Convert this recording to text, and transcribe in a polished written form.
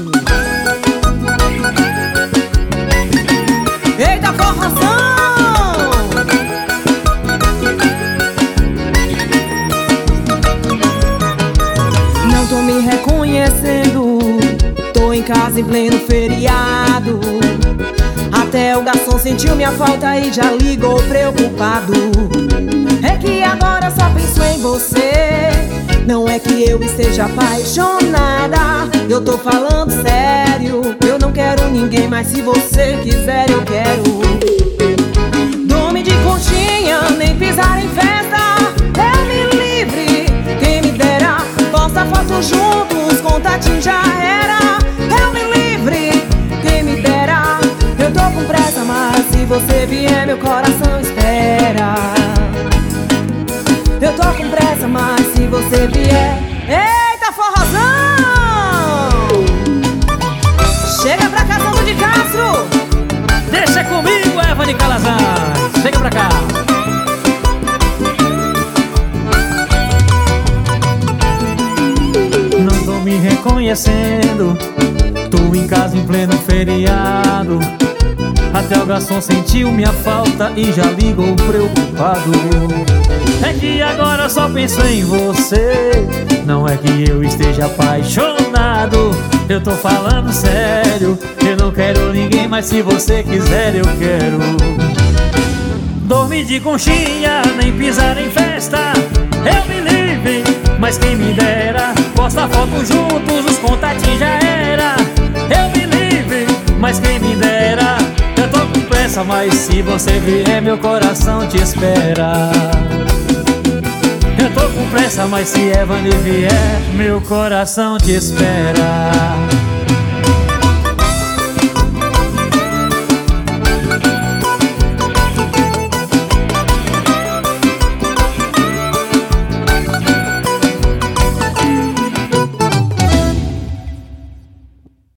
Eita, forrozão! Não tô me reconhecendo, tô em casa em pleno feriado. Até o garçom sentiu minha falta e já ligou preocupado. É que agora só penso em você. Não é que eu esteja apaixonada, eu tô falando sério. Eu não quero ninguém, mas se você quiser eu quero. Dorme de conchinha, nem pisar em festa. Eu me livre, quem me dera. Posta foto juntos, contatinho já era. Eu me livre, quem me dera. Eu tô com pressa, mas se você vier meu coração espera. Eu tô com pressa, mas se você vier. Eita, forrozão! Chega pra cá, Santo de Castro! Deixa comigo, Eva de Calazans. Chega pra cá. Não tô me reconhecendo, tô em casa em pleno feriado. Até o garçom sentiu minha falta e já ligou preocupado. É que agora só penso em você. Não é que eu esteja apaixonado, eu tô falando sério. Eu não quero ninguém, mas se você quiser eu quero. Dormir de conchinha, nem pisar em festa. Eu me livre, mas quem me dera. Posta foto juntos, os contatinhos já era. Eu me livre, mas quem me dera. Eu tô com pressa, mas se você vier meu coração te espera. Eu tô com pressa, mas se Evani vier meu coração te espera.